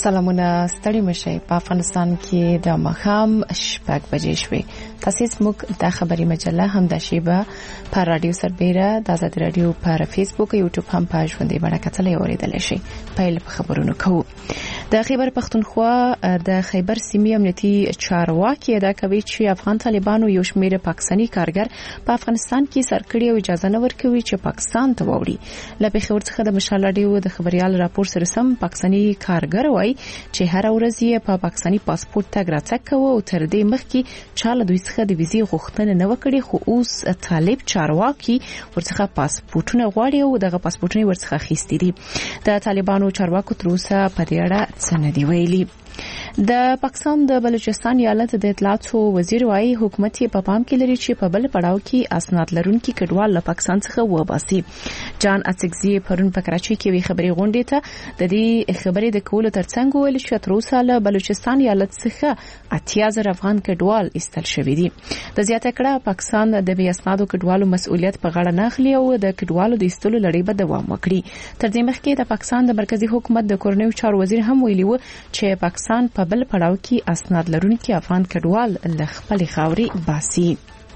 سلامونه ستړي مشي په افغانستان کې د مخام شپږ بجې شوې. تاسو موږ د خبري مجله هم د شیبه پر رادیو سربېره د آزاد رادیو پر فیسبوک او یوټیوب هم پاج باندې باندې کتلې اوریدل شي. پیل په خبرونو کوو. د خیبر پختونخوا د خیبر سیمې امنیتي چارواکي ادا کوي چې افغان طالبانو یو شمېر پاکستاني کارګر په افغانستان کې سرکړي او اجازه نه ورکوي چې پاکستان ته وړي. لکه خبر څخه د مشال رادیو د خبريال راپور سره سم پاکستاني کارګر وایي چې هر ورځ یې په پاکستاني پاسپورت تګ راتګ کوي او تر دې مخکې چاله دوی څخه د ویزې غوښتنه نه وکړي، خو اوس طالب چارواکي ورڅخه پاسپورتونه غواړي او دغه پاسپورتونه ورڅخه اخیستي دي. د طالبانو چارواکو تر اوسه په دې اړه څه نه دی ویلي. د پاکستان د بلوچستان ایالت د اطلاعاتو وزیر وايي حکومت یې په پام کې لري چې په بل پړاو کې اسناد لرونکي کډوال له پاکستان څخه وباسي. جان اڅکزي پرون په کراچي کې وی خبري غونډې ته د دې خبرې د کولو ترڅنګ ویل چې تر اوسه له بلوچستان ایالت څخه 80,000 افغان کډوال ایستل شوي دي. د زیاته کړه پاکستان د بې اسنادو کډوالو مسؤلیت په غاړه نه اخلي او د کډوالو د ایستلو لړۍ به دوام وکړي. تر دې مخکې د پاکستان د مرکزی حکومت د کورنیو چارو وزیر هم ویلي و چې پاکستان په بل پړاو کې اسناد لرونکي افغان کډوال له خپل خاوري باسي.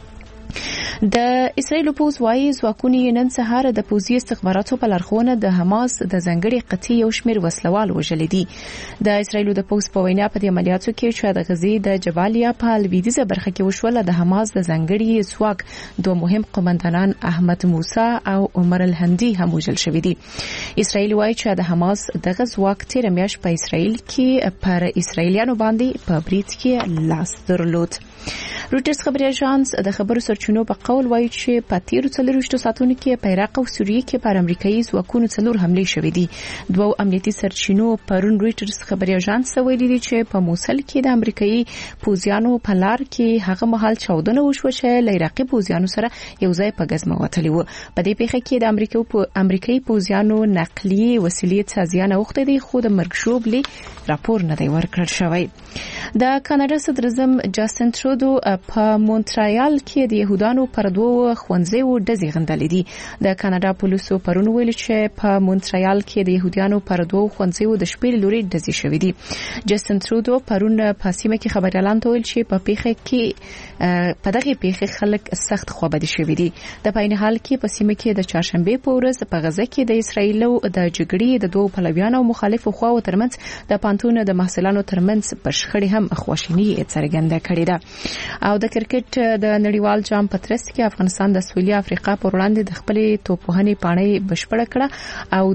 د اسرایل پوز وايي ځواکونه نن سهار د پوزي استخباراتو په لارښوونه د حماس د ځنګړي قطعي یو شمېر وسلوال وژل دي. د اسرایل د پوز په وینا په دې عملیاتو کې چې د غزې د جبالیا په لویدیځه برخه کې وشول د حماس د ځنګړي ځواک دوه مهم قومندانان احمد موسی او عمر الهندي هم وژل شوي دي. اسرایل وايي چې د حماس دغه ځواک تیر میاشت په اسرایل کې پر اسرایلیانو باندې په بریټ کې لاس درلود. روټرز خبري اژانس د خبرو سرچینو په قول وایي چې په تیر 24 ساعتونو کې په عراق او سوریه کې پر امریکایي ځواکونو 4 حملې شوې دي. دوه امنیتي سرچینو پرون روټرز خبري اژانس ویلي دي چې په موصل کې د امریکایي پوځیانو په لار کې هغه مهال چاودنه وشوه چې له عراقي پوځیانو سره یو ځای په غزمه وتلی و. په دې پیښه کې د امریکایي پوځیانو نقلیه وسیلې ته زیان اوښتی دی، خو د مرګ شوبلي راپور نه دی ورکړل شوی. د کاناډا صدر اعظم جاستن ترودو په مونټریال کې د يهودانو پر دوه خوندزیو ډزې غندلې دي. د کاناډا پولیسو پرون ویل چې په مونټریال کې د يهودانو پر دوه خوندزیو د شپې لوري ډزې شوې دي. جاستن ترودو پرون په سیمه کې خبريالان ته ویل چې په پیښه کې په دغه پیښه خلک سخت خوابدي شوي دي. د پاین حال کې په سیمه کې د چهارشنبه په ورځ په غزه کې د اسرایل او د جګړې د دوه پلویانو او مخالفو خواو ترمنځ د پانتون د محصلانو ترمنځ په شخړې هم خواشینی څرګنده کړې ده. او د کرکټ د نړیوال جام په ترڅ کې افغانستان د سویلي افریقا پر وړاندې د خپل توپوهنې پاڼې بشپړه کړه او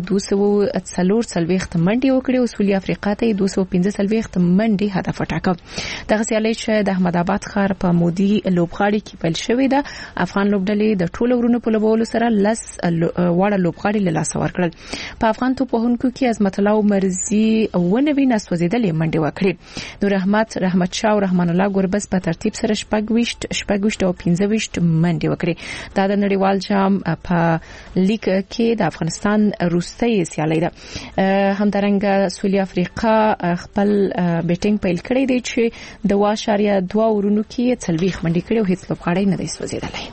240 منډې وکړې او سویلي افریقا ته 215 منډې هدف وټاکه. دغه سیالي چې د احمد آباد ښار په مودي لوبغاړي کې پیل شوې ده، افغان لوبډلې د ټولو ورونو په لوبولو سره لس وړه لوبغاړي له لاسه ورکړل. په افغان توپوهونکو کې عظمت الله مرزي ونوي نسوځیدلې منډې وکړې. نور رحمت شاه او رحمان الله ګوربز په ترتیب سره شپږ او 15 منډې وکړې. دا د نړیوال جام په لیګ کې د افغانستان روسي سیالي ده. همدارنګه سویلي افریقا خپل بیټینګ پیل کړی دی چې د 2.2 ورونو کې 40 منډې کړې او هیڅ لوبغاړی نه دی سوځیدلی.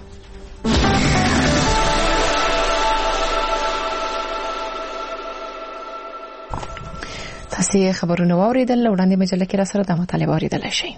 تاسو خبرونه واوریدل، وړاندې مجله کې را سره د مطالعه واوریدل شي.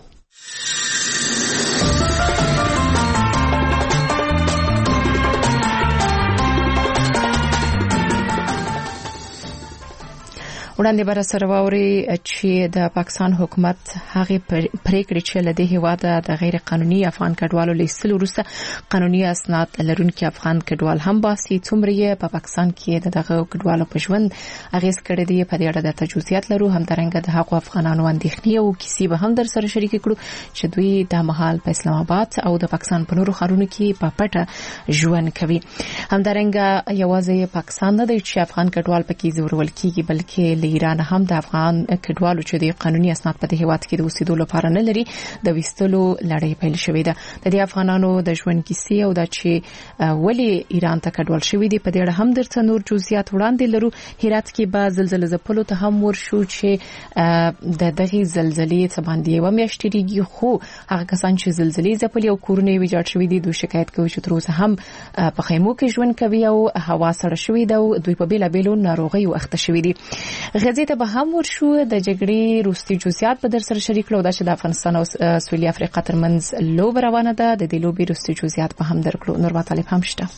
وړاندې بر سره واوري چې د پاکستان حکومت هغه پریکړه چې له دې هواده د غیر قانوني افغان کډوالو لیستل وروسته قانوني اسناد لرونکي افغان کډوال هم باسي. څومره په پاکستان کې دغه کډوالو په ژوند اغیز کړی دی په دې اړه د تجویزات لرو. همدارنګه د هغو افغانانو اندېښنې او کیسې به هم در سره شریک کړو چې دوی د مهال په اسلام آباد او د پاکستان په نورو ښارونو کې په پټه ژوند کوي. همدارنګه یوازې پاکستان نه دی چې افغان کډوال پکې زورول کیږي، بلکې ایران هم د افغان کډوالو چې د قانوني اسناد په هیواد کې د اوسېدو لپاره نه لري د وستلو لړۍ پیل شوې ده. د دې افغانانو د ژوند کیسې او د چې ولی ایران ته کډوال شوې دي په دې اړه هم درته نور جزئیات وړاندې لرو. هرات کې به زلزلې ځپلو ته هم ورشو چې د دغه زلزلې څخه باندې و میاشتېږي، خو هغه کسان چې زلزلې ځپلې او کورونه یې ویجاړ شوې دي دوی شکایت کوي چې تر اوسه هم په خیمو کې ژوند کوي او هوا سړه شوې ده او دوی په بیلابېلو ناروغیو اخته شوې دي. غزې ته به هم ورشو. د جګړې روسي جزئیات په در سره شریک کړو چې د افغانستان او سویلي افریقا ترمنځ لوبه روانه ده. د دې لوبې روسي جزئیات به هم درکړو. نور مطالب هم شته.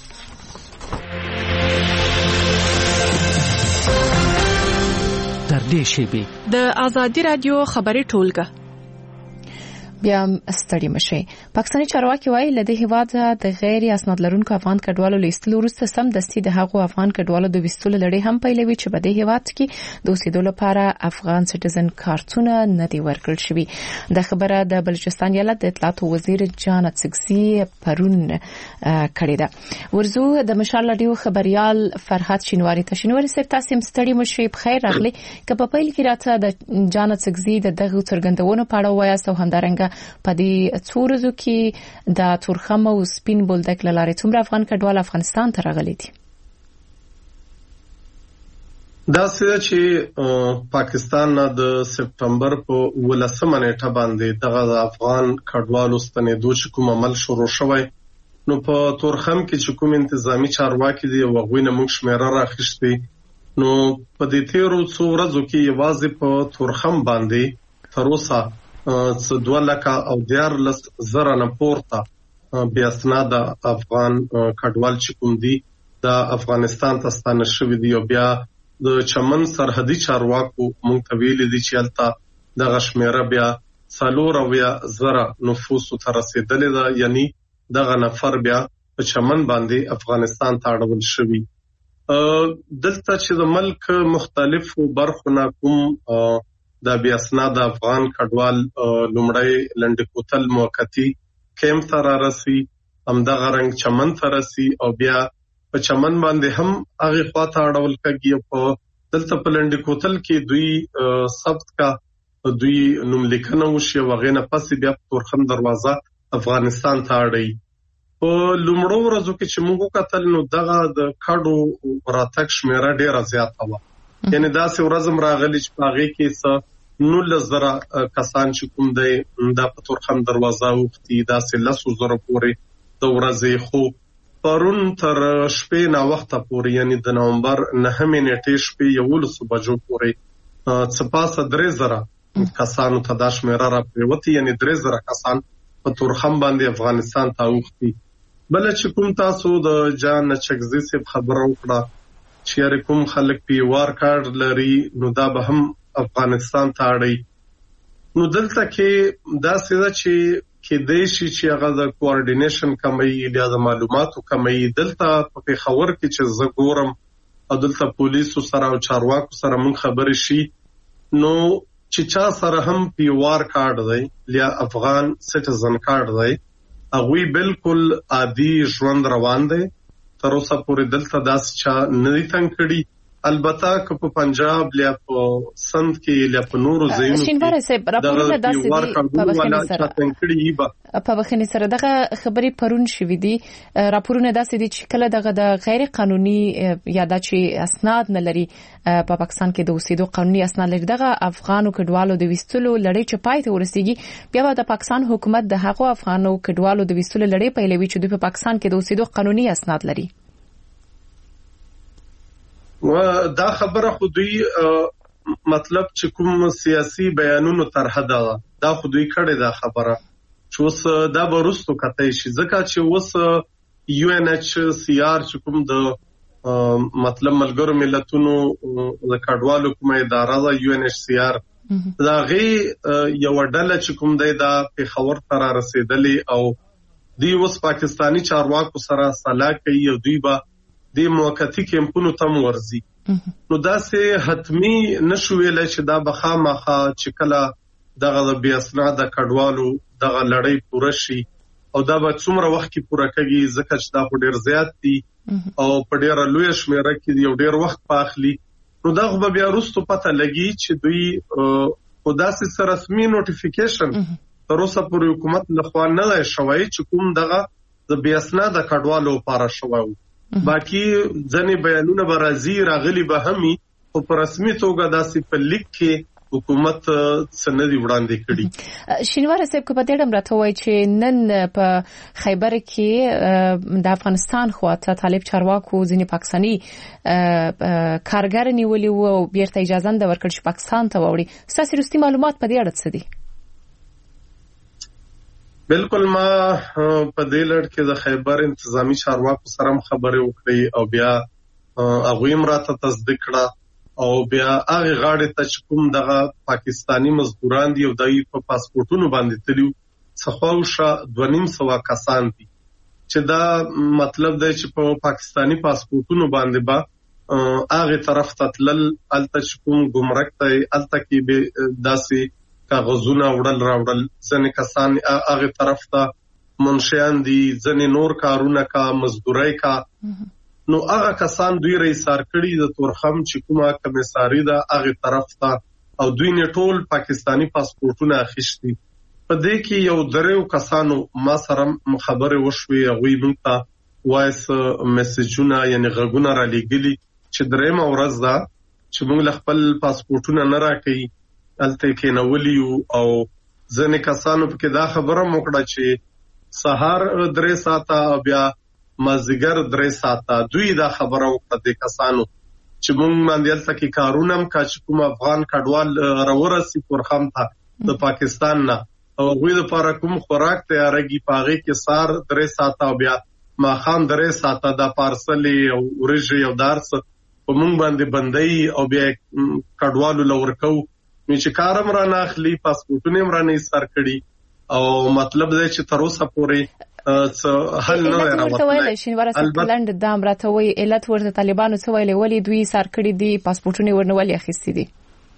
در دې شیبه د آزادي رادیو خبري ټولګه بیا ستړي مشي. پاکستاني چارواکي وایي له دې هیواده د غیر اسناد لرونکو افغان کډوالو لیستلو وروسته سم دستي د هغو افغان کډوالو د وستلو لړۍ هم پیلوي چې په دې هیواد کې د اوسېدو لپاره افغان سټیزن کارتونه نه دی ورکړل شوی. د خبره د بلوچستان ایالت د اطلاعاتو وزیر جان اڅکزي پرون کړې ده. ورزو د مشال رادیو خبريال فرحت شینواری تشینواری صاحب تاسو ستړي مشي بخیر راغلي. که په پیل کې راته د جان اڅکزي د دغه څرګندونو په اړه وایاست او همدارنګه په دې څو ورځو کې د تورخم او سپین بولدک لارې څومره افغان کډوال افغانستان ته راغلي دي؟ دا څه چې پاکستان د سپټمبر په 18 نیټه باندې دغه افغان کډوالو ستنېدو چې کوم عمل شروع شوی نو په تورخم کې چې کوم انتظامی چارواکي دي وغوینه موږ شمیره راخښتي نو په دې تیرو څو ورځو کې یوازې په تورخم باندې تر اوسه 2,14,000 نه پورته بیا اسناد افغان کډوال چې کوم دي د افغانستان ته ستانه شوی دي او بیا د چمن سرحدي چارواکو مونږ ته ویلي دي چې البته د غشمیره بیا 4,000 نفوس ته رسیدلې ده. یعنی دغه نفر بیا په چمن باندې افغانستان ته اړول شوی. دلته چې د ملک مختلفو برخو نه کوم د بیا اسناد افغان کډوال لومړی لنډکوتل موقتی کیمپ ته راسي همدغه رنګ چمن ته راسي او بیا په چمن باندې هم هغه خواته اړول کېږي. په دلته په لنډکوتل کې دوی ثبت کا دوی نوم لیکنه وشي وغیره پسې بیا تورخم دروازه افغانستان ته اړي. په لومړو ورځو کې چې موږ کتل نو دغه د کډو راتګ شمیره ډیره زیاته و. یعنی دا څه ورځم راغلی چې پاغه کې څه 19,000 کسان چې کوم دی د تورخم دروازه وختي دا څه 10,000 پورې د ورځې خو پرون تر شپې نا وخت پورې یعنی د نومبر 9 نیټې شپې 11 بجو پورې څپاسه 3,000 کسانو ته د شمیره را پریوتی یعنی 3,000 کسان په تورخم باندې افغانستان ته وختي. بل چې کوم تاسو د جان اڅکزي څخه خبرو کړه چې کوم خلک پی وار کارت لري نو دا به هم افغانستان ته اړي. نو دلته کې دا څه چې کې دیشي چې هغه د کوارډینیشن کمی یا د معلوماتو کمی دلته په پیښور کې چې زه ګورم او دلته پولیسو سره او چارواکو سره مون خبرې شي نو چې چا سره هم پی وار کارت دی یا افغان سټیزن کارت دی هغه بالکل عادي ژوند روان دی. تر اوسه پورې دلته داس چا نه دي تنګ کړي. البته که په پنجاب یا په سند کې یا په نورو ځایونو شینواری صاحب راپورونه داسې دي په بخښنې سره دغه خبرې پرون شوې دي. راپورونه داسې دي چې کله دغه د غیر قانوني یا د چې اسناد نه لري په پاکستان کې د اوسېدو قانوني اسناد لري دغه افغانو کډوالو د وستلو لړۍ چې پای ته ورسیږي بیا د پاکستان حکومت د هغو افغانو کډوالو د وستلو لړۍ پیلوي چې په پاکستان کې د اوسېدو قانوني اسناد لري. دا خبره خو دوی مطلب چې کوم سیاسي بیانونو طرحه ده دا خو دوی کړي دا خبره چې اوس دا ورستو کته شي ځکه چې اوس UNHCR چې کوم د مطلب ملګرو ملتونو د کډوالو کومه اداره ده UNHCR دا غي یو ډله چې کوم دی دا پیښور ته رسیدلې او دی اوس پاکستانی چارواکو سره صلاح کوي او دوی به د موقتی کیمپونو تم ورزي. نو دا سه حتمی نشویل چې دا بخامخه چې کله دغه د بیا اسناد کډوالو دغه لړۍ پوره شي او دا به څومره وخت کې پوره کېږي ځکه چې دا ډېر زیات دي او په ډېر لوی شمیره کې یو ډېر وخت پاخلي. نو دا خو بیا وروسته پته لګي چې دوی خدا سي رسمي نوټیفیکیشن تر اوسه پورې حکومت لخوا نه دی شوی چې کوم دغه د بیا اسناد کډوالو لپاره شوی. باقي ځنې بیانونه به راځي راغلي به همي او په رسمي توګه داسې په لیک کې حکومت سندي وړاندې کړي. شینوار صاحب کو په دې ډم راته وای چې نن په خیبر کې د افغانستان خواته طالب چارواکو ځینې پاکستاني کارګر نیولي وو او بیرته اجازه نه ورکړل چې پاکستان ته وړي. ستاسو رستي معلومات په دې اړه څه دي؟ بالکل ما په دې لړ کې د خیبر انتظامی چارواکو سره خبرې وکړې او بیا هغه یې راته تصدیق کړه او بیا هغه غاړې ته چې کوم دغه پاکستانی مزدوران دي او دای په پاسپورتونو باندې تلو څخه 2.5 کسان دي چې دا مطلب دی چې په پاکستانی پاسپورتونو باندې با هغه طرف ته تلل الته چې کوم ګمرک ته الته کې به داسې کاغذونه وړل راوړل ځنې کسان هغه طرف ته منشیان دي ځنې نور کارونه کا مزدوري کا نو هغه کسان دوی رئیسار کړي د تورخم چې کومه کمیساري ده هغه طرف ته او دوی نه ټول پاکستانی پاسپورتونه اخیستي. په دې کې یو دریو کسانو ما سره خبرې وشوي هغه موږ ته وایس میسجونه یعنی غږونه را لېږلي چې درېمه ورځ ده چې موږ خپل پاسپورتونه نه راکړي الته کې نوولیو او ځنې کسانو په دا خبره موکړه چې سهار 3 ساعته بیا مازیګر 3 ساعته دوی دا خبره وکړه د کسانو چې موږ باندې الته کې کارونه کاچ کوم افغان کډوال راورسي پرخم ته د پاکستان نه او غوی د لپاره کوم خوراک تیارېږي پاغي کې سار 3 ساعته بیا ما خام 3 ساعته د پارسل او ورجه یو دارس په موږ باندې بندي او بیا کډوالو لورکو چې کارم را ناخلی پاسپورتونه هم را نه سر کړي او مطلب دی چې تر اوسه پورې حل نه راوړل. شینوار صاحب لند دام راته وی علت ورته طالبانو څه ویلي ولی دوی سر کړي دي پاسپورتونه ورنولي اخیستي دي.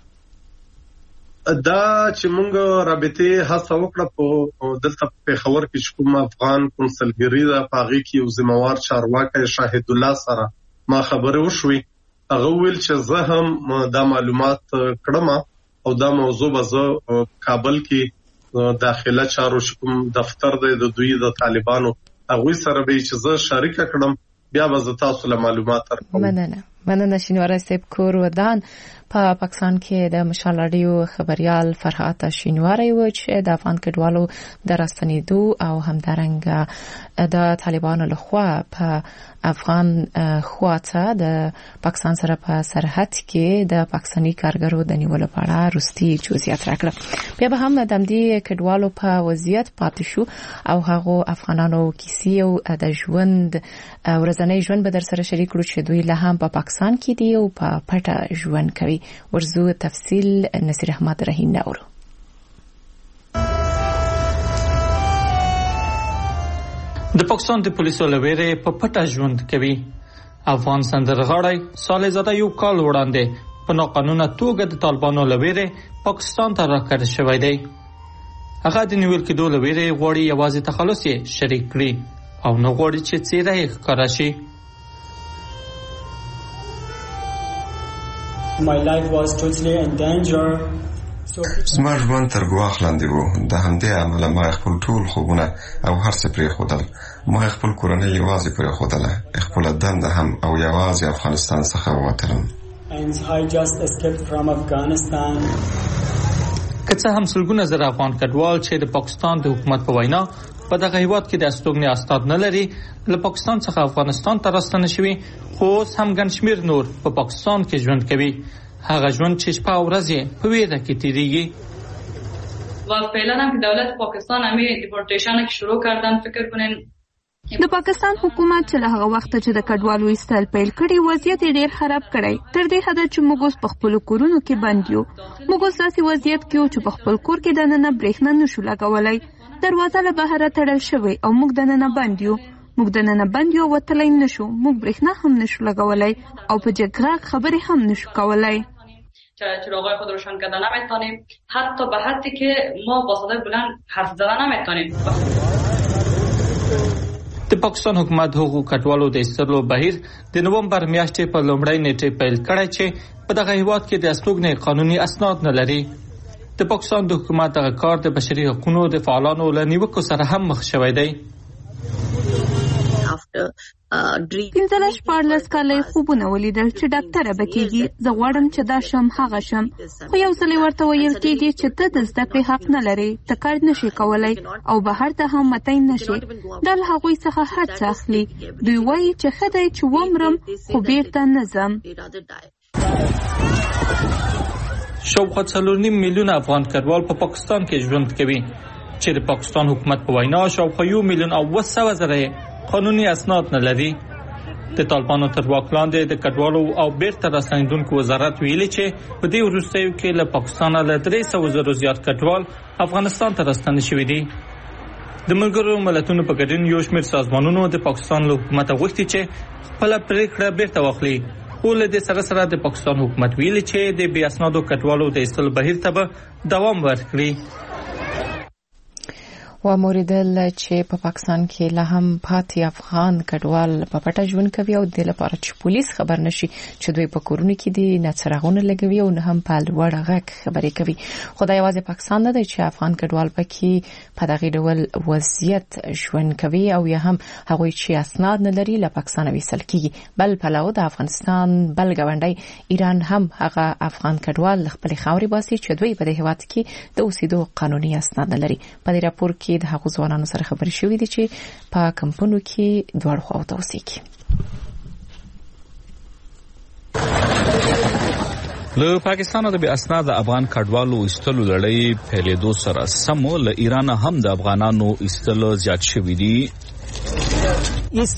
دا چې موږ رابطه هڅه وکړه په دلته په خبر کې کوم افغان کنسلګری دا پاغي کې یو ذمہوار چارواکي شاهد الله سره ما خبره وشوي هغه ویل چې زه هم دا معلومات کړم او دا موضوع به کابل کې داخله چارو شکم دفتر د دوی د طالبانو هغه سره به چې زه شریک کړم بیا به تاسو له معلومات درکوم. مننه شینوار صاحب کور ودان په پاکستان کې د مشال رادیو خبريال فرحات شینواری و چې د افغان کډوالو د راستنېدو او همدارنګه د طالبانو لخوا په افغان خواته د پاکستان سره په سرحد کې د پاکستاني کارګرو د نیولو په اړه رستي جزئیات راکړه. بیا به هم د دې کډوالو په وضعیت پاتې شو او هغه افغانانو کیسې او د ژوند ورځنی ژوند به در سره شریک کړو چې دوی له هم په پاکستان کې دی او په پټه ژوند کوي. ورزو تفصیل نصیر احمد رحیم ناورو. د پاکستان د پولیسو لویره په پټه ژوند کوي. افغان سندرغاړی صالح زاده یو کال وړاندې په ناقانونه توګه د طالبانو لویره پاکستان ته راکړل شوی دی. هغه د نیول کېدو لویره غوړي یوازې تخلص یې شریک کړي او نه غوړي چې څیره یې ښکاره شي. My life was totally in danger. زما ژوند تر ګواښ لاندې و. د همدې امله ما خپل ټول خوبونه او هر څه پرېښودل. ما خپل کورنۍ یوازې پرېښودله. خپله دنده هم او یوازې افغانستان څخه ووتلم. And I just escaped from Afghanistan. که څه هم سلګونه زره افغان کډوال چې د پاکستان د حکومت په وینا په دغه هیواد کې د استوګنې استاد نه لري له پاکستان څخه افغانستان ته راستنه شوي خو اوس هم ګڼ شمېر نور په پاکستان کې ژوند کوي. هغه ژوند چې شپه او ورځ یې په ویره کې تیریږي. و فعلا هم که دولت پاکستان همین دیپورتیشن که شروع کردن فکر کنین د پاکستان حکومت چې له هغه وخت چې د کډوالو ایستل پیل کړي وضعیت ډیر خراب کړی. تر دې حد چې موږ اوس په خپل کورونو کې بند یو. موږ اوس داسې وضعیت کې یو چې په خپل کور کې دننه برېښنا نشو لګولای. دروازه له بهر تړل شوی او موږ دننه بند یو. موږ دننه بند یو وتلای نشو. موږ برېښنا هم نشو لګولای او په جګړه خبرې هم نشو کولای. چراغای خود روشن کردن نمیتونیم. حتی به حدی که ما با صدای بلند حرف زدن نمیتونیم. د پاکستان حکومت هغو کډوالو د ایستلو بهیر د نومبر میاشتې په لومړۍ نیټه پیل کړی چې په دغه هیواد کې د استوګنې قانوني اسناد نه لري. د پاکستان د حکومت دغه کار د بشري حقوقو د فعالانو له نیوکو سره هم مخ شوی دی. 15 کاله خوبونه ولیدل چې ډاکټره بکیږي. زه غواړم چې دا شم هغه شم، خو یو ځل ورته ویل کېږي چې ته د زده کړې حق نه لرې، ته کار نشې کولای او بهر ته هم متای نشې. دا له هغوی څخه هر څه اخلي. دوی وایي چې ښه دی چې ومرم خو بیرته نه ځم. شاوخوا 4.5 میلیونه افغان کډوال په پاکستان کې ژوند کوي چې د پاکستان حکومت په وینا شاوخوا 1,800,000 قانوني اسناد نه لري. د طالبانو تر واک لاندې د کډوالو او بیرته راستنیدونکو وزارت ویلي چې په دې وروستیو کې له پاکستان له 300,000 زیات کډوال افغانستان ته راستنې شوي دي. د ملګرو ملتونو په ګډون یو شمېر سازمانونو د پاکستان له حکومت غوښتي چې خپل پریکړه بیرته واخلي. خو له دې سره د پاکستان حکومت ویلي چې د بې اسنادو کډوالو د ایستلو بهیر ته به دوام ورکړي. وموریدل چې په پاکستان کې لا هم پاتې افغان کډوال په پټه ژوند کوي او د لپاره چې پولیس خبر نشي چې دوی په کورونو کې دي نه څراغونه لګوي او نه هم په لوړ غږ خبرې کوي. خدای یوازې پاکستان نه دی چې افغان کډوال پکې په دغه ډول وضعیت ژوند کوي او یا هم هغوی چې اسناد نه لري له پاکستان ویستل کیږي. بل پلاو د افغانستان بل ګاونډي ایران هم هغه افغان کډوال خپل خاوري باسي چې دوی په دې هیواد کې د اوسېدو قانوني اسناد نه لري. په دې راپور کې د هغو ځوانانو سره خبرې شوې دي چې په کمپونو کې دواړو خواو ته اوسېږي. له پاکستان د بې اسناد افغان کډوالو ایستلو لړۍ پیلېدو سره سم له ایران هم د افغانانو ایستل زیات شوي دي. هیڅ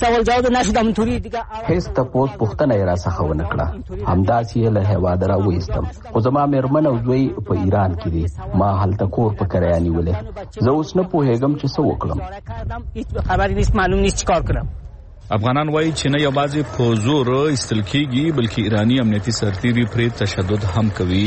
تپوس پوښتنه یې راڅخه ونه کړه، همداسې یې له هېواده راوایستم. خو زما مېرمن او زوی په ایران کې دي، ما هلته کور په کرایه نیولی. زه اوس نه پوهېږم چې څه وکړم. افغانان وایي چې نه یوازې په زور ایستل کېږي بلکې ایرانی امنیتي سرتیري پرې تشدد هم کوي.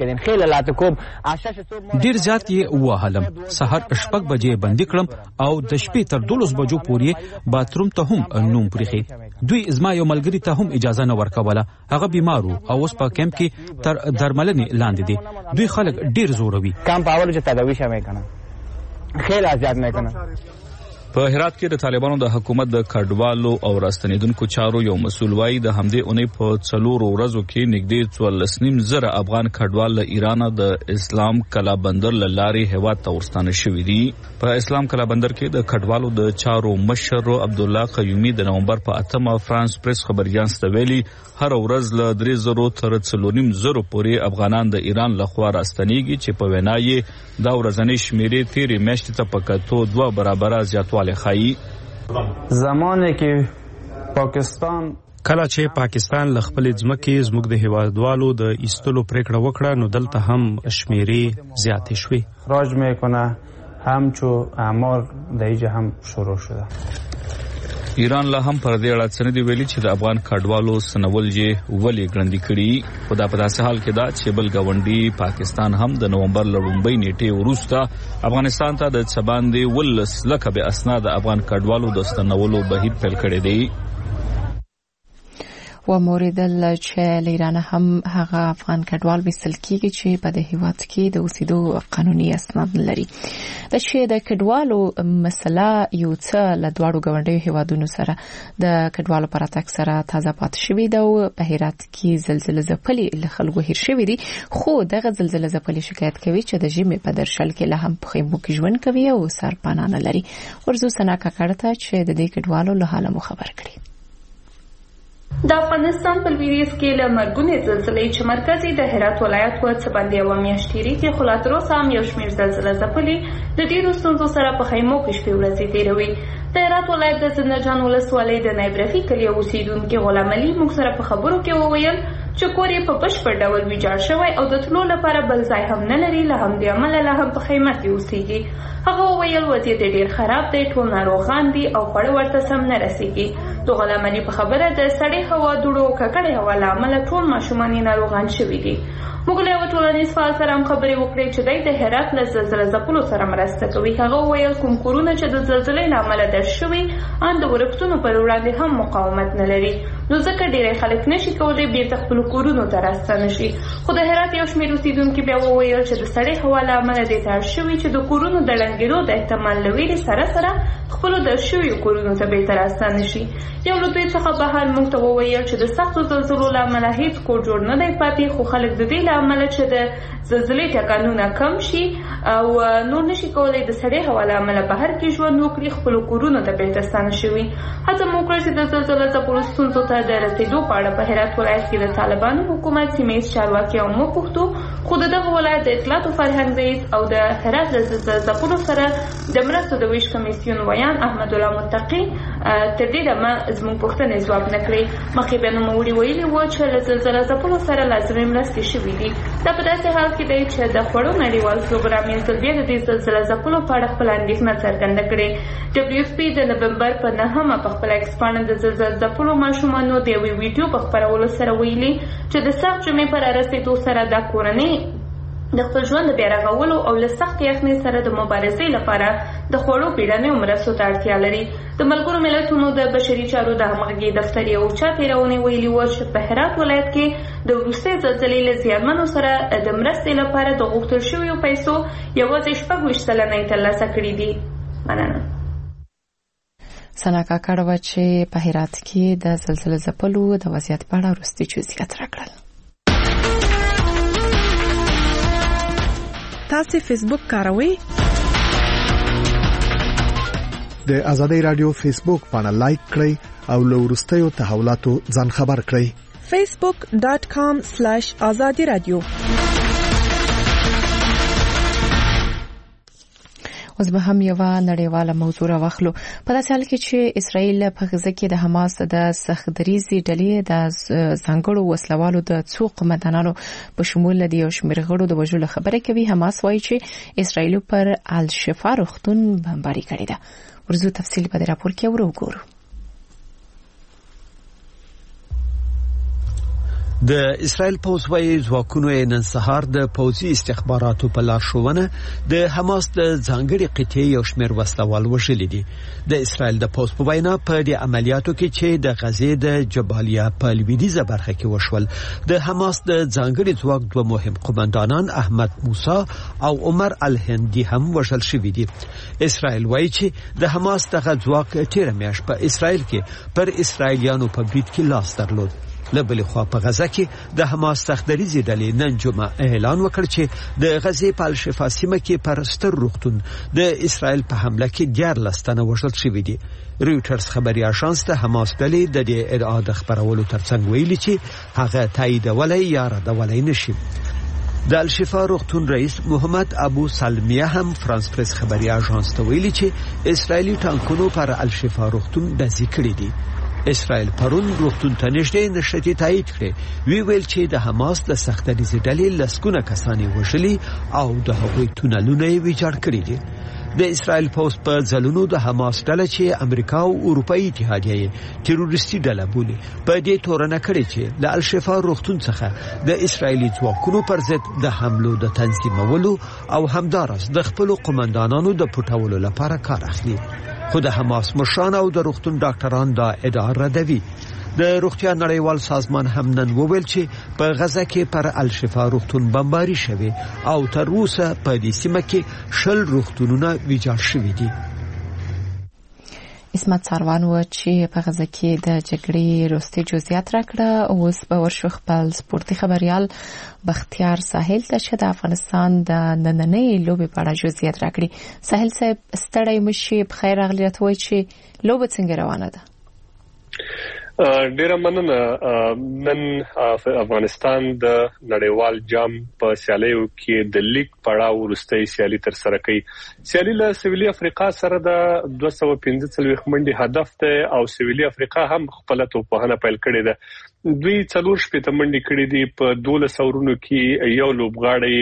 ډیر زیات یې وهلم، سحر 6 بجې بندي کړم او د شپې تر 12 بجو پورې باتروم ته هم نوم پرېخي. دوی زما یو ملګری ته هم اجازه نه ورکوله، هغه بیمارو او اوس په کیمپ کې تر درملنې لاندې دي. دوی خلک ډیر زوروي. کیمپ اول چې تداوی شمه کنه خیلی ازاد نه کنه. په هرات کې د طالبانو د حکومت د کډوالو او راستنیدونکو چارو یو مسؤل وایي د همدې اونۍ په 4 ورځو کې نږدې 14,000 افغان کډوال له ایران د اسلام کلا بندر له لارې هیواد ته ورستانه شوي دي. په اسلام کلا بندر کې د کډوالو د چارو مشر عبد الله قیومي د نومبر په 8 فرانس پریس خبريان ستویلي هر ورځ له 3,000 تر 4,500 پورې افغانان د ایران لخوا راستنیږي چې په وینا یې دا ورځنی شمیرې تیرې میاشتې ته په کتو 2 برابره زیاتوالی ښایي. زمانه کې پاکستان کله چې پاکستان ل خپل ځمکې زموږ د هیوادوالو د ایستلو پریکړه وکړه نو دلته هم شمیرې زیاتې شوې. راج میکنه همچو اعمار دایجه هم شروع شده. ایران له هم پر دې اړه څه نه دی ویلي چې د افغان کډوالو سنول یې ولې ګړندي کړي. خدا په داسې حال کې دا چې بل ګاونډي پاکستان هم د نومبر لومړۍ نیټې وروسته افغانستان ته د څباندې 19 لکه به اسناد افغان کډوالو د ستنولو بهیر پیل کړی دی. وموریدل چې ایران هم هغه افغان کډوال وستل کیږي چې په دې هیواد کې د اوسېدو قانوني اسناد لري. د چې د کډوالو مسله یو څه له دواړو ګاونډیو هیوادونو سره د کډوالو پر اتاک سره تازه پات شوې ده او په هرات کې زلزلې ځپلې له خلکو هیر شوې دي. خو دغه زلزلې ځپلې شکایت کوي چې د ژمي په درشل کې له هم په خیمو کې ژوند کوي او سرپناه نه لري. ورزو سنا کاکړه چې د دې کډوالو له حاله مو خبر کړي. د افغانستان په لویدیځ کې له مرګونې زلزلې چې مرکزي د هرات ولایت په څه باندې یوه میاشت تېرېږي خو لا تر اوسه هم یو شمېر زلزله ځپلې د ډېرو ستونزو سره په خیمو کې شپې ورځې تېروي. د هرات ولایت د زنده ولسوالۍ د نایب رفیق کلي اوسېدونکي غلام علي موږ سره په خبرو کې وویل چې کور یې په بشپړ ډول ویجاړ شوی او د تلو لپاره بل ځای هم نه لري، له همدې امله لا هم په خیمه کې اوسېږي. هغه وویل وضعیت ډېر خراب دی، ټول ناروغان دي او خواړه ورته سم نه رسېږي. د غلام علي په خبره د سړې هوا دوړو او ککړې هوا له امله ټول ماشومان یې ناروغان شوي دي. موږ له یوه ټولنیز فعال سره هم خبرې وکړې چې دی د هرات له زلزله ځپلو سره مرسته کوي. هغه وویل کوم کورونه چې د زلزلې له امله ډډ شوي ان د ورښتونو پر وړاندې هم مقاومت نه لري. نو ځکه ډېری خلک نشي کولای بیرته خپل کورونو ته راستانه شي. خو د هرات یو شمېر اوسیدونکي بیا وویل چې د سړې هوا له امله دې ته اړ شوي چې د کورونو د ړنګېدو د احتمال له ویرې سره خپلو د شویو کورونو ته بیرته راستانه شي. یو له دوی څخه بهر موږ ته وویل چې د سختو زلزلو له امله هیڅ کور جوړ نه دی پاتې، خو خلک د دې له امله چې د زلزلې ټکانونه کم شي او نور نشي کولای د سړې هوا له امله بهر کې ژوند وکړي، خپلو کورونو ته بیرته ستانه شوي. هڅه مو وکړه چې د زلزله ځپلو ستونزو ته د رسېدو په اړه په هرات ولایت کې د طالبانو حکومت سیمه ییز چارواکي هم وپوښتو، خو د دغه ولایت د اطلاعات او فرهنګ رئیس او د هرات د زلزله ځپلو سره د مرستو د ویش کمیسیون ویان احمد الله متقي تر دې دمه زموږ پوښتنې ځواب نه کړې. مخکې بیا نوموړي ویلي وو چې له زلزله ځپلو سره لازمې مرستې شوي دي. دا په داسې حال کې دی چې د خوړو نړیوال پروګرام یې ځل بیا د دې زلزله ځپلو په اړه خپله اندېښنه څرګنده کړې. WFP د نومبر په 9 په خپله ایکس پاڼه د زلزله ځپلو ماشومانو د یوې ویډیو په خپرولو سره ویلي چې د سخت ژمي په رارسېدو سره دا کورنۍ د خپل ژوند د بیا رغولو او له سختې یخنۍ سره د مبارزې لپاره د خوړو بیړنیو مرستو ته اړتیا لري. د ملګرو ملتونو د بشري چارو د همغږۍ دفتر یو چا تېرونې ویلي وو چې په هرات ولایت کې د وروستۍ زلزلې له زیانمنو سره د مرستې لپاره د غوښتل شویو پیسو یوازې 26 سلنه یې ترلاسه کړي دي. مننه. سنا کاکړ و چې په هرات کې د زلزلې ځپلو د وضعیت په اړه وروستي جزئیات راکړل. تاسو فیسبوک کاروئ؟ د آزادۍ رادیو فیسبوک باندې لایک کړئ او له وروستیو تحولاتو ځان خبر کړئ. facebook.com/azadi-radio. اوس به هم یو نړیواله موضوع راوخلو. په داسې حال کې چې اسرائیل په غزه کې د حماس د سختدریزي ډلې د ځانګړو وسلوالو د څو قومندانانو په شمول د یو شمېر غړو د وژلو خبره کوي. حماس وایي چې اسرائیل پر الشفا روغتون بمباري کړې ده. ورزو تفصیل په دې راپور کې وګورو. د اسرائیل پوځ وايي ځواکونو نن سهار د پوځي استخباراتو په لارښوونه د حماس د ځانګړي قطعې یو شمېر وسلوال وژلي دي. د اسرائیل د پوځ په وینا په دې عملیاتو کې چې د غزې د جبالیا په لویدیځه برخه کې وشول، د حماس د ځانګړي ځواک دوه مهم قومندانان احمد موسی او عمر الهندي هم وژل شوي دي. اسرائیل وايي چې د حماس دغه ځواک تیر میاشت په اسرائیل کې پر اسرائیلیانو په برید کې لاس درلود. لبل خو په غزه کې د حماس سختدریزي ډلې نن جمعه اعلان وکړ چې د غزې په الشفا سیمه کې پر ستر روغتون د اسرائیل په حمله کې 14 تنه وژل شوي دي. رويټرز خبري اژانس د حماس ډلې د دې ادعا د خبرولو ترڅنګ ویلي چې هغه تایید ولای یا رد ولای نشي. د الشفا روغتون رئیس محمد ابو سلمیه هم فرانس پریس خبري اژانس ته ویلي چې اسرایلی ټانکونو پر الشفا روغتون ډزې کړې دي. اسرائیل پرون روغتون ته نږدې نشټي تایید کړي. ویل چې د حماس د سختدریزي ډلې لسګونه کسانې وژلي او د هغوی تونلونه یې ویجاړ کړي دي. د اسرائیل پوځ په ځلونو د حماس ډله چې امریکا او اروپאי اتحادیه تروریستي ډله بولي په دې تورنه کړي چې د الشفا روغتون څخه د اسرایلی ځواکونو پر ضد د حملو د تنظیمولو او همدارس د خپل قومندانانو د پټولو لپاره کار اخلي. خو د حماس مشران او د روغتون ډاکټران دا ادعا ردوي. د روغتیا نړیوال سازمان هم نن وویل چې په غزه کې پر الشفا روغتون بمباري شوی او تر اوسه په دې سیمه کې 20 روغتونونه ویجاړ شوي دي. اسمت ساروان و چې په غزه کې د جګړې وروستي جزئیات راکړه. اوس به ورشو خپل سپورتي خبريال بختیار ساحل ته چې د افغانستان د نننۍ لوبې په اړه جزئیات راکړي. ساحل صاحب ستړی مشي په خیر راغلی ته وایي چې لوبه څنګه روانه ده؟ ډیر مننه. نن افغانستان د نړیوال جام په سیالیو کې د لیګ پړاو وروستۍ سیالي تر سره کوي. سیالي له سویلي افریقا سره د 245 منډي هدف ته او سویلي افریقا هم خپل توپخانه پیل کړې ده. دوی 4 منډي کړې دي په 12 اورونو کې. یو لوبغاړی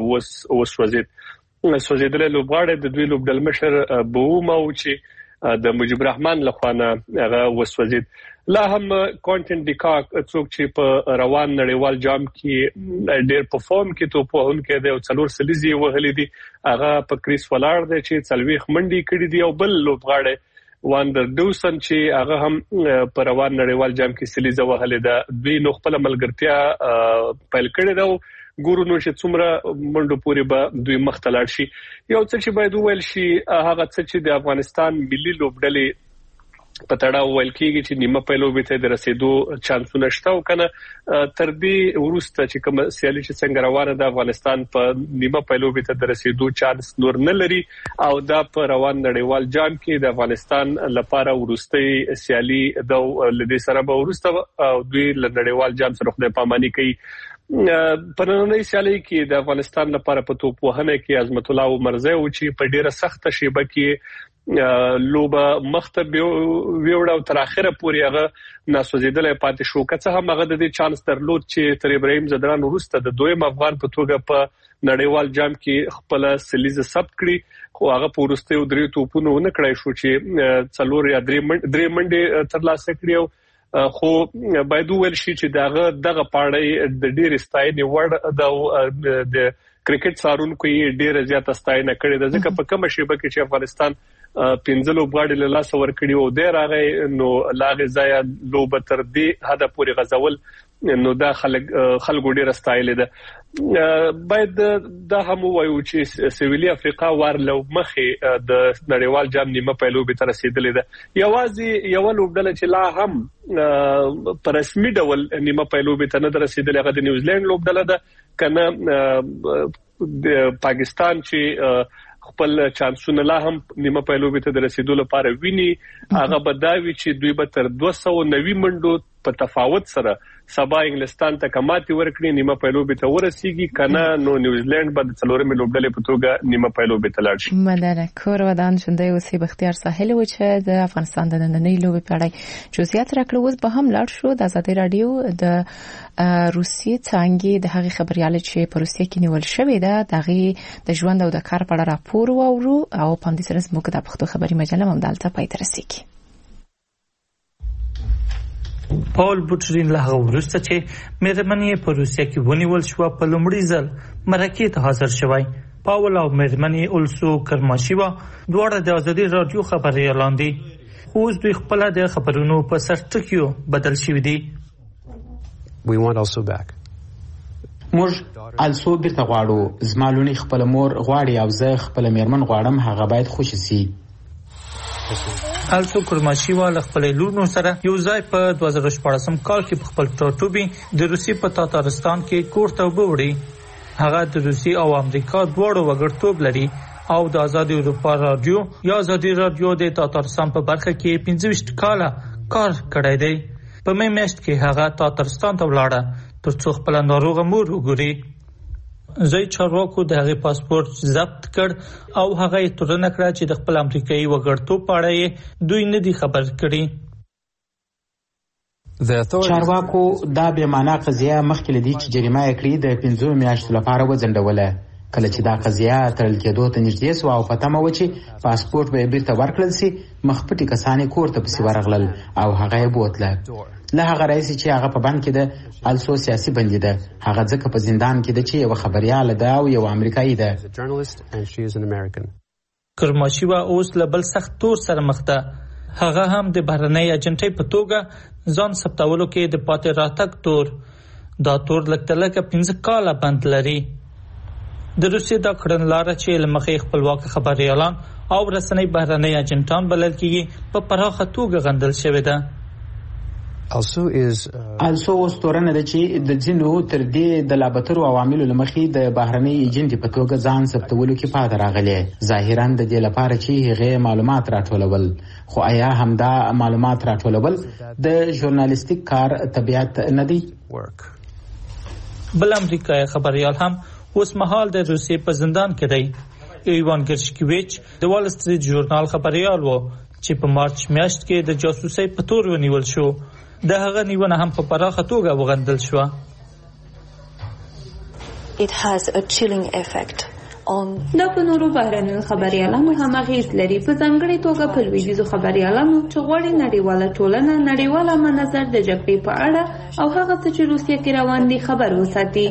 وسوځیدل لوبغاړی د دوی لوبډل مشر بوما او چې د مجيب الرحمن لخوانه هغه وسوځید. لا هم کونټن ډیکاک څوک چې په روان نړیوال جام کې ډېر پرفورم کې توپون کې دی او 4 سلیزي وهلې دي. هغه په کریس ولاړ دی چې 40 منډي کړې دي او بل لوبغاړی واندر ډوسن چې هغه هم پر روان نړیوال جام کې سلیزه وهلې ده. دوی نو خپل ملګرتیا پیل کړې ده. ګورو نو چې څومره منډو پورې به دوی مخته لاړ شي. یو څه چې باید وویل شي هغه څه چې د افغانستان ملي لوبډلې په تړاو ویل کېږي چې نیمه پیلوبې ته د رسیدو چانسونه شته او کنه تر دې ورسته چې کوم سیالي چې څنګه روانه ده افغانستان په نیمه پیلوبې ته د رسیدو چانس نور نه لري او دا په روان نړیوال جام کې د افغانستان لپاره ورستۍ سیالي د لدې سره به ورسته او دوی له نړیوال جام سره خدای پاماني کوي. په نننۍ سیالي کې د افغانستان لپاره په توپ وهنه کې عظمت الله عمرزی او چې په ډیره سخته شیبه کې لوبه مخته ویوړ او تر اخره پورې هغه ناسوځیدلې پاتې شو. که څه هم هغه د دې چانس درلود چې تر ابراهیم ځدران وروسته د دویم افغان په توګه په نړیوال جام کې خپل سلیزه ثبت کړي خو هغه په وروستیو درې توپونو نه کړای شو چې څلور یا درې منډې ترلاسه کړي خو باید وویل شي چې دغه پاړې د ډېر ستاینې وړ د کرکټ څارونکو یې ډېر زیات ستاینه کړې ده ځکه په کومه شیبه کې چې افغانستان 15 لوبغاړي له لاس ورکړي او ډېر هغه نو لاغه ځای لوب تر دې حد پورې غزول نو دا خلکو ډېر ستایل ده. باید دا هم وایو چې سویلي افریقا ورلو مخې د نړیوال جام نیمه پیلوبې ته رسیدلې ده. یوازې یو لوبډله چې لا هم په رسمي ډول نیمه پیلوبې ته نه رسیدلې هغه د نیوزیلند لوبډله ده کنه د پاکستان چې خپل چانسونه لا هم نیمه پیلوبې ته د رسیدو لپاره ویني هغه بداوي چې دوی به تر 290 منډو په تفاوت سره سبا انګلستان ته کماتي ورکړي نیمه پیلوبې ته ورسیږي کنه نو نیوزیلند به د څلورمې لوبډلې په توګه نیمه پیلوبې ته لاړ شي. مدنه کور ودان شونده اوسې بختیار ساحل و چې د افغانستان د نننۍ لوبې په اړه جزئیات راکړو. اوس به هم لاړ شو د آزادۍ رادیو د روسیې څنګه د هغې خبريال چې په روسیې کې نیول شوې ده دغه د ژوند او د کار په اړه راپور واورو او په همدې سره زموږ د پښتو خبري مجله هم دلته پای ته رسیږي. پاول بوټرین له هغه وروسته چې مېرمنې په روسیه کې ونیول شو په لومړي ځل مرکې ته حاضر شوی. پاول او مېرمنې اولسو کرماشیوا دواړه د آزادۍ رادیو خبريالان دي. اوس دوی خپل د خبرونو په سرټکیو بدل شوي دي. موږ السو بیرته غواړو. زما لونی خپل مور غواړي او زه خپل مېرمن غواړم هغه باید خوشي سي. السو کرماشیوا له خپل لونو سره یو ځای په 2014 کال کې په خپل ټاټوبي د روسي په تاتارستان کې کوړته وبوړي. هغه د روسي او امریکا دواړو وګړتوب لري او د آزادۍ اروپا رادیو یا آزادۍ رادیو د تاتارستان په برخه کې 25 کاله کار کړی دی. په مې میاشت کې هغه تاتارستان ته ولاړه ترڅو خپل ناروغه مور وګوري. زوی چارواکو د هغې پاسپورت ضبط کړ او هغه یې تورنه کړه چې د خپل امریکایي وګړتوب په اړه یې دوی نه دي خبر کړي. چارواکو دا بې معنا قضیه مخکې له دې چې جریمه یې کړې د 15 میاشتو لپاره وځنډوله. کله چې دا قضیه تړل کېدو ته نږدې شوه او په تمه وه چې پاسپورت به یې بیرته ورکړل سي مخپټي کسان یې کور ته پسې ورغلل او هغه یې بوتله. له هغه راځي چې هغه په بند کې ده السو سیاسي بندي ده. هغه ځکه په زندان کې ده چې یو خبريال ده او یو امریکایي ده. کرماشیوا اوس له بل سخت تور سره مخ ده. هغه هم د بهرنۍ ایجنټۍ په توګه ځان ثبتولو کې د پاتې راتګ تور. دا تور لکه 15 کاله بند لري. د روسیې د کړنلاره چې لمخې خپلواک خبريالان او رسنۍ بهرنۍ ایجنټان بلل کېږي په پراخه توګه غندل شوې ده. السو اوس تورنه ده چې د ځینو تر دې د لابترو عواملو لمخې د بهرنۍ ایجنټ په توګه ځان ثبتولو کې پاتې راغلي. ظاهرا د دې لپاره چې هغه معلومات راټولول خو آیا همدا معلومات راټولول د ژورنالیستیک کار طبيعت نه دی. بل امریکایي خبريال هم اوس مهال د روسیې په زندان کې دی. ایوان ګرشکویچ د وال سټریټ ژورنال خبريال وو چې په مارچ میاشت کې د جاسوسۍ په تور ونیول شو. د هغه نیونه هم په پراخه توګه وغندل شو. دا په نورو بهرنیو خبريالانو هم اغیز لري په ځانګړې توګه په لویدیځو خبريالانو چې غواړي نړیواله ټولنه نړیواله منظر د جګړې په اړه او هغه څه چې روسیه کې روان دي خبر وساتي.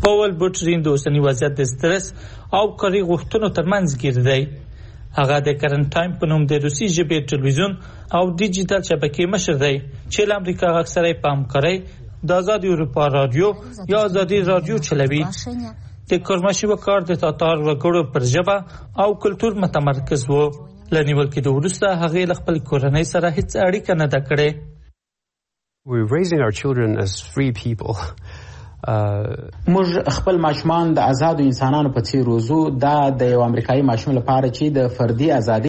پاول بوټرین د اوسنی وضعیت د سترس او کاري غوښتنو ترمنځ ګیر دی. هغه د کرنټ ټایم په نوم د روسي ژبې ټلویزیون او ډیجیټل شبکې مشر دی چې له امریکا غږ سره په همکارۍ د آزاد اروپا رادیو یا آزادي رادیو چلوي. د کارمشي وکړ د تاتار وګړو پر ژبه او کلچر متمرکز وو. لنیول کې د ورسته هغه خپل کورنۍ سره هیڅ اړیکه نه ده کړې. We're raising our children as free people. موږ خپل ماشومان د آزادو انسانانو په څیر روزو. دا د یو امریکایي ماشوم لپاره چې د فردي ازادي